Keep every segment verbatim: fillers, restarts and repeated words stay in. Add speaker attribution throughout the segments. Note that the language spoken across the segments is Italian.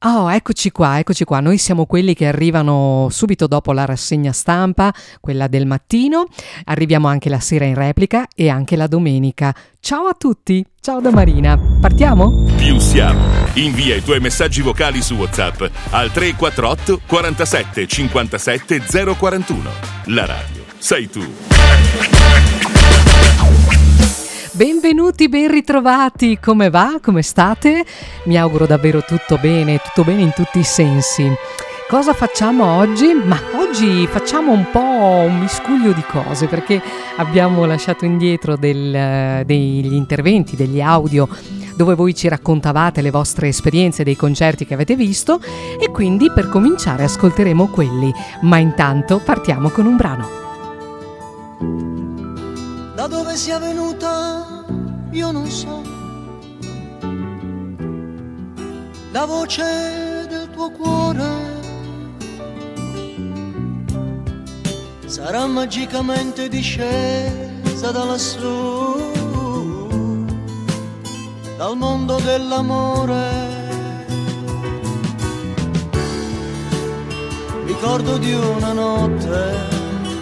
Speaker 1: Oh, eccoci qua, eccoci qua. Noi siamo quelli che arrivano subito dopo la rassegna stampa, quella del mattino. Arriviamo anche la sera in replica e anche la domenica. Ciao a tutti, ciao da Marina. Partiamo?
Speaker 2: Più siamo. Invia i tuoi messaggi vocali su WhatsApp al tre quattro otto quarantasette cinquantasette zero quarantuno. La radio sei tu.
Speaker 1: Benvenuti, ben ritrovati, come va? Come state? Mi auguro davvero tutto bene, tutto bene in tutti i sensi. Cosa facciamo oggi? Ma oggi facciamo un po' un miscuglio di cose perché abbiamo lasciato indietro del, degli interventi, degli audio dove voi ci raccontavate le vostre esperienze dei concerti che avete visto e quindi per cominciare ascolteremo quelli, ma intanto partiamo con un brano.
Speaker 3: Da dove sia venuta io non so, la voce del tuo cuore sarà magicamente discesa da lassù, dal mondo dell'amore. Ricordo di una notte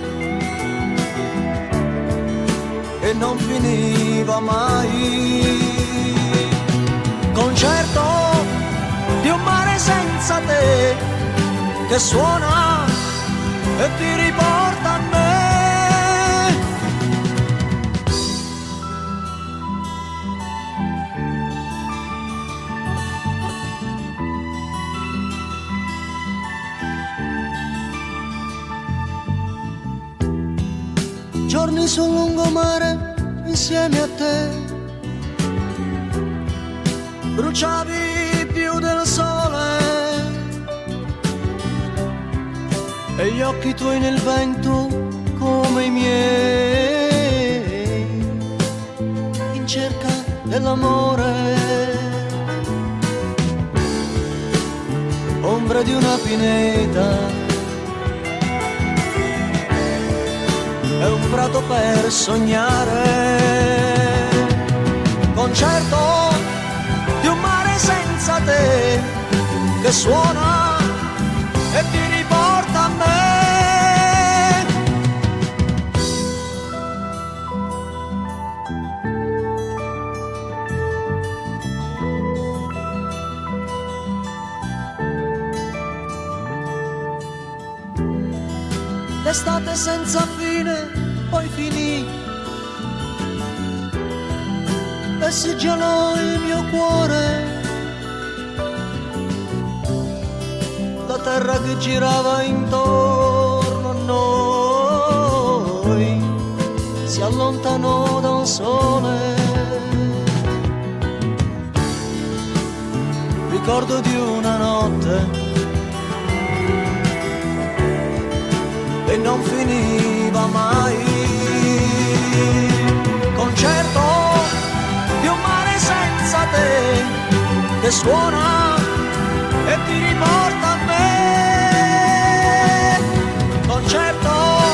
Speaker 3: e non finiva mai, concerto di un mare senza te che suona e ti riporta a me. Giorni sul lungomare insieme a te, bruciavi più del sole e gli occhi tuoi nel vento come i miei, in cerca dell'amore, ombra di una pineta è un prato per sognare, concerto di un mare senza te che suona e ti riporta a me. L'estate senza fine poi finì e si gelò il mio cuore, la terra che girava intorno a noi si allontanò da un sole. Ricordo di una notte e non finiva mai, concerto di un mare senza te che suona e ti riporta a me, concerto.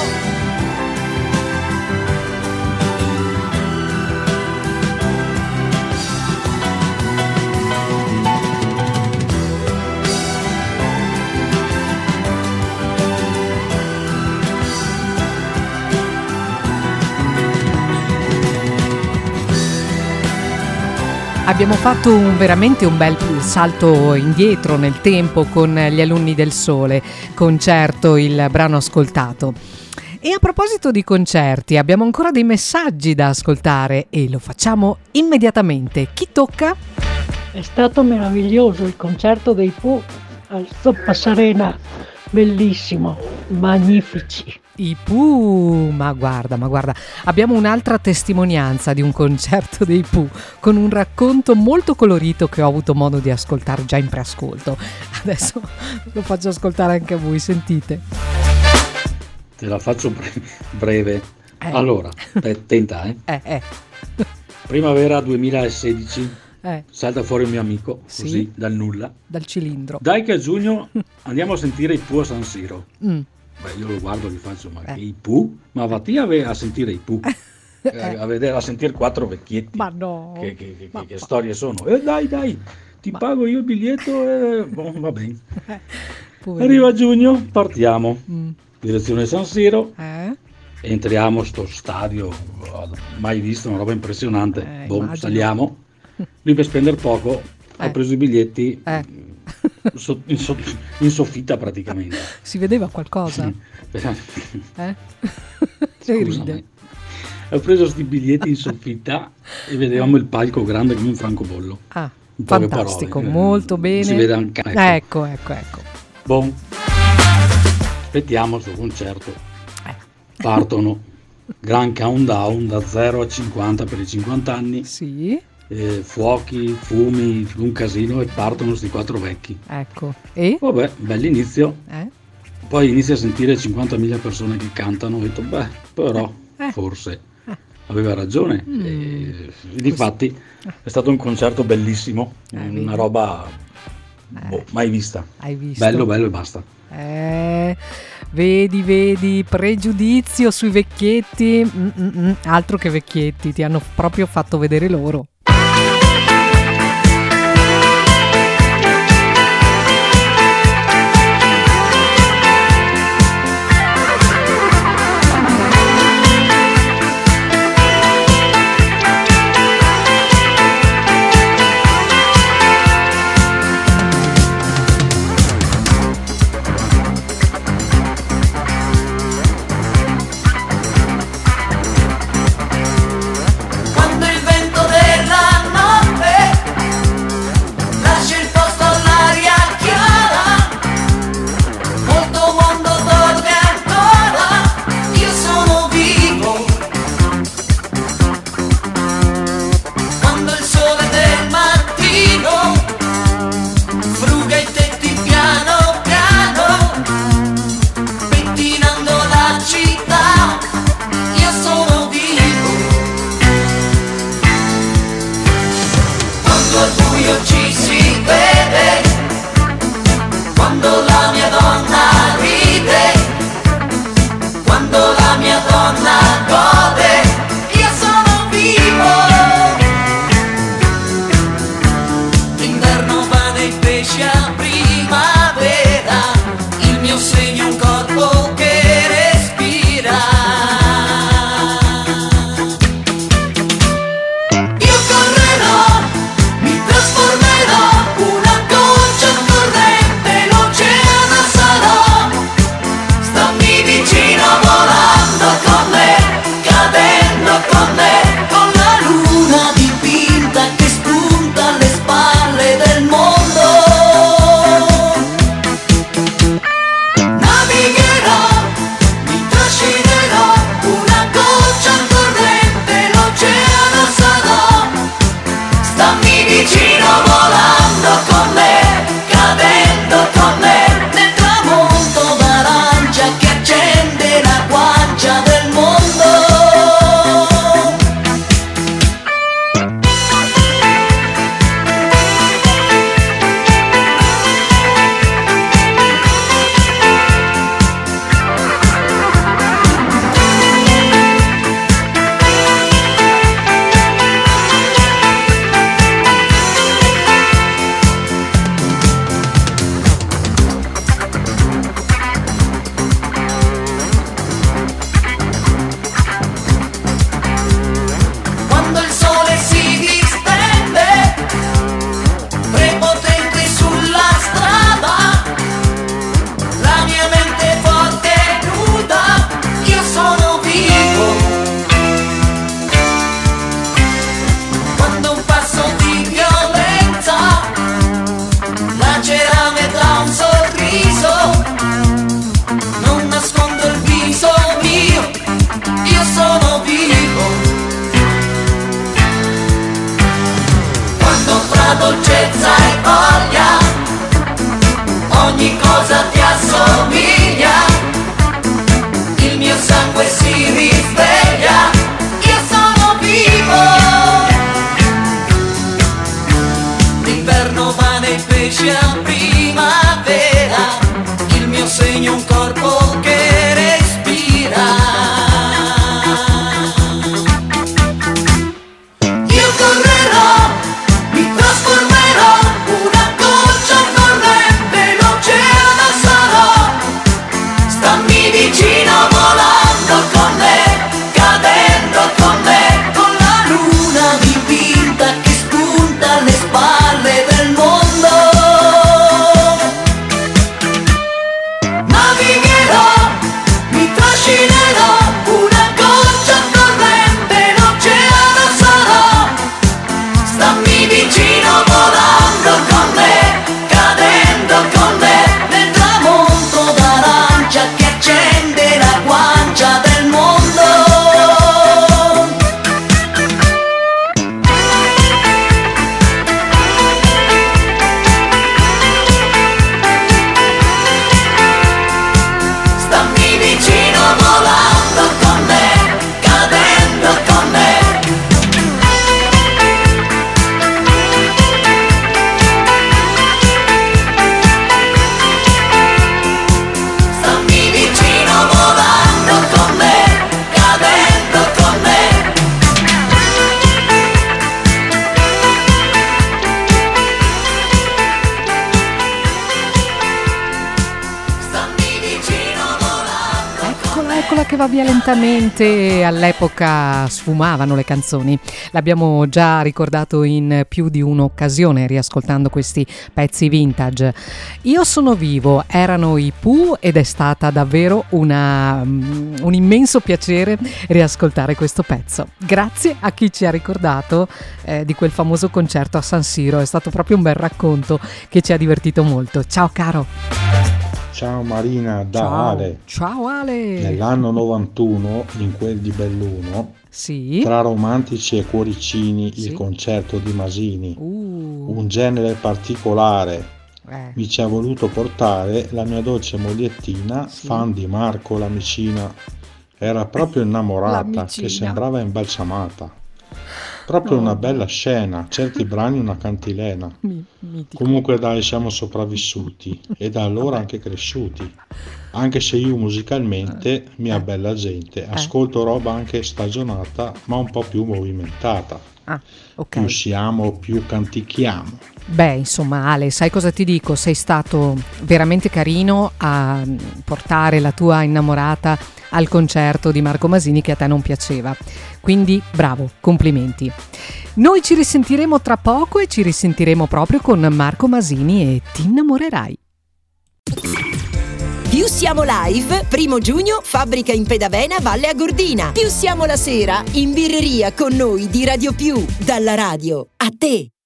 Speaker 1: Abbiamo fatto un, veramente un bel salto indietro nel tempo con gli alunni del Sole, concerto, il brano ascoltato. E a proposito di concerti, abbiamo ancora dei messaggi da ascoltare e lo facciamo immediatamente. Chi tocca?
Speaker 4: È stato meraviglioso il concerto dei Pooh al Passarena, bellissimo, magnifici.
Speaker 1: I Pooh, ma guarda, ma guarda, abbiamo un'altra testimonianza di un concerto dei Pooh con un racconto molto colorito che ho avuto modo di ascoltare già in preascolto. Adesso lo faccio ascoltare anche a voi, sentite.
Speaker 5: Te la faccio bre- breve.
Speaker 1: Eh.
Speaker 5: Allora, te- tenta, eh.
Speaker 1: Eh, eh.
Speaker 5: Primavera duemilasedici,
Speaker 1: Eh.
Speaker 5: salta fuori un mio amico,
Speaker 1: Sì.
Speaker 5: così, dal nulla.
Speaker 1: Dal cilindro.
Speaker 5: Dai che a giugno andiamo a sentire i Pooh a San Siro.
Speaker 1: Mm.
Speaker 5: Beh, io lo guardo e gli faccio, ma
Speaker 1: Eh.
Speaker 5: che i Pooh? Ma vatti a, ve- a sentire i Pooh.
Speaker 1: Eh.
Speaker 5: a, vedere, a sentire quattro vecchietti.
Speaker 1: Ma no.
Speaker 5: Che, che- che-
Speaker 1: Ma-
Speaker 5: che storie sono? Eh, dai, dai. ti pago io il biglietto e boh, va bene.
Speaker 1: Poverino.
Speaker 5: Arriva giugno, partiamo,
Speaker 1: Mm.
Speaker 5: direzione San Siro,
Speaker 1: Eh?
Speaker 5: entriamo sto stadio, mai visto, una roba impressionante,
Speaker 1: Eh,
Speaker 5: boh,
Speaker 1: immagino.
Speaker 5: saliamo, lui per spendere poco
Speaker 1: Eh.
Speaker 5: ha preso i biglietti
Speaker 1: Eh.
Speaker 5: so- in, so- in soffitta praticamente.
Speaker 1: Si vedeva qualcosa? Eh? Lei
Speaker 5: Scusami.
Speaker 1: ride.
Speaker 5: Ho preso questi biglietti in soffitta e vedevamo il palco grande come un francobollo.
Speaker 1: Ah,
Speaker 5: In poche
Speaker 1: fantastico,
Speaker 5: parole.
Speaker 1: molto bene.
Speaker 5: Si vede anche. Ecco.
Speaker 1: Ecco, ecco, ecco.
Speaker 5: Boh. Aspettiamo sto concerto.
Speaker 1: Eh.
Speaker 5: Partono. Gran countdown da zero a cinquanta per i cinquanta anni.
Speaker 1: Sì,
Speaker 5: eh, fuochi, fumi, un casino e partono sti quattro vecchi.
Speaker 1: ecco. E?
Speaker 5: Vabbè, bell'inizio.
Speaker 1: Eh?
Speaker 5: Poi inizia a sentire cinquantamila persone che cantano. Ho detto, beh, però,
Speaker 1: Eh.
Speaker 5: forse aveva ragione.
Speaker 1: Mm.
Speaker 5: E, difatti è stato un concerto bellissimo,
Speaker 1: Eh,
Speaker 5: una
Speaker 1: vedi?
Speaker 5: roba
Speaker 1: Eh.
Speaker 5: boh, mai vista.
Speaker 1: Hai visto?
Speaker 5: Bello, bello e basta.
Speaker 1: Eh, vedi, vedi, pregiudizio sui vecchietti. Mm, mm, mm, altro che vecchietti, ti hanno proprio fatto vedere loro.
Speaker 3: Quando il vento della notte lascia il posto all'aria chiara, molto mondo dorme ancora, io sono vivo. Quando il sole del mattino fruga i tetti piano piano, pettinando la città, io sono vivo. Quando al buio ci si vede, quando la mia donna ride, quando la mia donna gode, io sono vivo. L'inverno va nei pesci a primavera, il mio segno è un corpo che respira. Io correrò, mi trasformerò, una goccia corrente, l'oceano sarò. Stammi vicino volando con me, cadendo con me, con la luna dipinta che spunta alle spalle del mondo. Navigherò, mi trascinerò, una goccia corrente, l'oceano sarò. Stammi vicino volando con me, cadendo con me, nel tramonto d'arancia che accende la guancia del mondo. Quando il sole si distende, prepotente sulla strada, la mia mente è forte e nuda, io sono vivo. Quando un passo di violenza lacera metà un sorriso, non nascondo il viso mio, io sono vivo. Quando tra dolcezza e voglia ogni cosa ti assomiglia, il mio sangue si risveglia, io sono vivo. L'inverno va nei pesci a primavera, il mio segno è un corpo che respira. Io correrò, mi trasformerò,
Speaker 1: che va via lentamente, all'epoca sfumavano le canzoni. L'abbiamo già ricordato in più di un'occasione riascoltando questi pezzi vintage. Io sono vivo, erano i Pooh ed è stata davvero una, un immenso piacere riascoltare questo pezzo. Grazie a chi ci ha ricordato eh, di quel famoso concerto a San Siro, è stato proprio un bel racconto che ci ha divertito molto. Ciao caro.
Speaker 6: Ciao Marina, da
Speaker 1: Ciao.
Speaker 6: Ale.
Speaker 1: Ciao Ale.
Speaker 6: Nell'anno novantuno, in quel di Belluno,
Speaker 1: Sì.
Speaker 6: tra romantici e cuoricini,
Speaker 1: Sì.
Speaker 6: il concerto di Masini,
Speaker 1: Uh,
Speaker 6: un genere particolare,
Speaker 1: eh.
Speaker 6: mi ci ha voluto portare la mia dolce mogliettina,
Speaker 1: Sì.
Speaker 6: fan di Marco Lamicina. Era proprio innamorata,
Speaker 1: Lamicina.
Speaker 6: che sembrava imbalsamata. Proprio
Speaker 1: No,
Speaker 6: una
Speaker 1: vabbè.
Speaker 6: bella scena, certi brani una cantilena.
Speaker 1: Mi- mitico.
Speaker 6: Comunque dai, siamo sopravvissuti e da allora anche cresciuti. Anche se io musicalmente, mia
Speaker 1: Eh.
Speaker 6: bella gente, ascolto roba anche stagionata, ma un po' più movimentata.
Speaker 1: Ah, ok.
Speaker 6: Più siamo, più cantichiamo.
Speaker 1: Beh, insomma, Ale, sai cosa ti dico? Sei stato veramente carino a portare la tua innamorata al concerto di Marco Masini che a te non piaceva. Quindi, bravo, complimenti. Noi ci risentiremo tra poco e ci risentiremo proprio con Marco Masini e Ti innamorerai.
Speaker 7: Più siamo live, primo giugno, fabbrica in Pedavena, Valle Agordina. Più siamo la sera, in birreria con noi di Radio Più, dalla radio a te.